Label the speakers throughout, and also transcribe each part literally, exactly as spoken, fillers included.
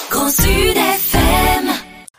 Speaker 1: Grand Sud F M.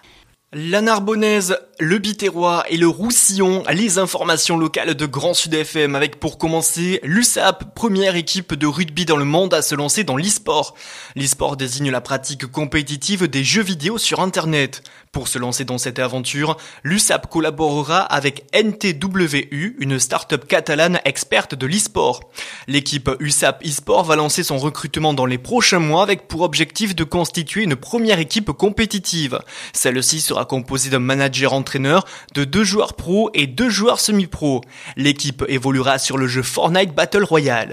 Speaker 2: La Narbonnaise, le Biterrois et le Roussillon, les informations locales de Grand Sud F M avec pour commencer l'U S A P, première équipe de rugby dans le monde à se lancer dans l'e-sport. L'e-sport désigne la pratique compétitive des jeux vidéo sur internet. Pour se lancer dans cette aventure, l'U S A P collaborera avec N T W U, une start-up catalane experte de l'e-sport. L'équipe U S A P e-sport va lancer son recrutement dans les prochains mois avec pour objectif de constituer une première équipe compétitive. Celle-ci sera composée d'un manager-entraîneur, de deux joueurs pro et deux joueurs semi-pro. L'équipe évoluera sur le jeu Fortnite Battle Royale.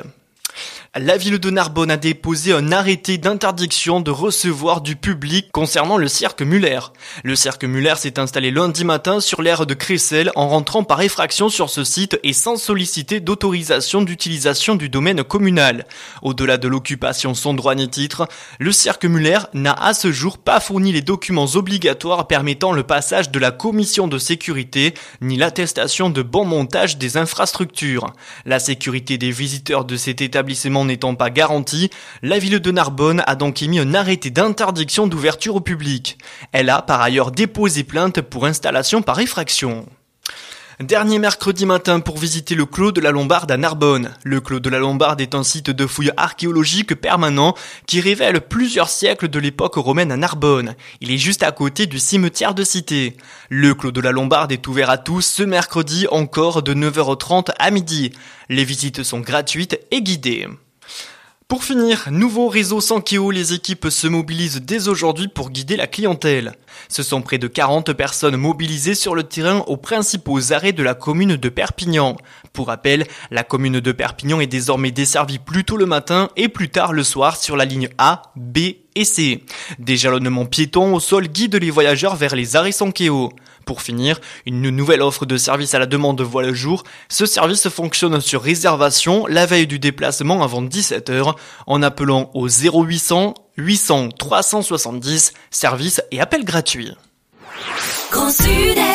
Speaker 2: La ville de Narbonne a déposé un arrêté d'interdiction de recevoir du public concernant le cirque Muller. Le cirque Muller s'est installé lundi matin sur l'aire de Crécelles en rentrant par effraction sur ce site et sans solliciter d'autorisation d'utilisation du domaine communal. Au-delà de l'occupation sans droit ni titre, le cirque Muller n'a à ce jour pas fourni les documents obligatoires permettant le passage de la commission de sécurité ni l'attestation de bon montage des infrastructures. La sécurité des visiteurs de cet établissement n'étant pas garantie, la ville de Narbonne a donc émis un arrêté d'interdiction d'ouverture au public. Elle a par ailleurs déposé plainte pour installation par effraction. Dernier mercredi matin pour visiter le Clos de la Lombarde à Narbonne. Le Clos de la Lombarde est un site de fouilles archéologiques permanent qui révèle plusieurs siècles de l'époque romaine à Narbonne. Il est juste à côté du cimetière de Cité. Le Clos de la Lombarde est ouvert à tous ce mercredi encore de neuf heures trente à midi. Les visites sont gratuites et guidées. Pour finir, nouveau réseau Sankeo, les équipes se mobilisent dès aujourd'hui pour guider la clientèle. Ce sont près de quarante personnes mobilisées sur le terrain aux principaux arrêts de la commune de Perpignan. Pour rappel, la commune de Perpignan est désormais desservie plus tôt le matin et plus tard le soir sur la ligne A, B et C. Des jalonnements piétons au sol guident les voyageurs vers les arrêts Sankeo. Pour finir, une nouvelle offre de service à la demande voit le jour. Ce service fonctionne sur réservation la veille du déplacement avant dix-sept heures en appelant au zéro huit cents huit cents trois cent soixante-dix, service et appel gratuit.
Speaker 1: Grand Sud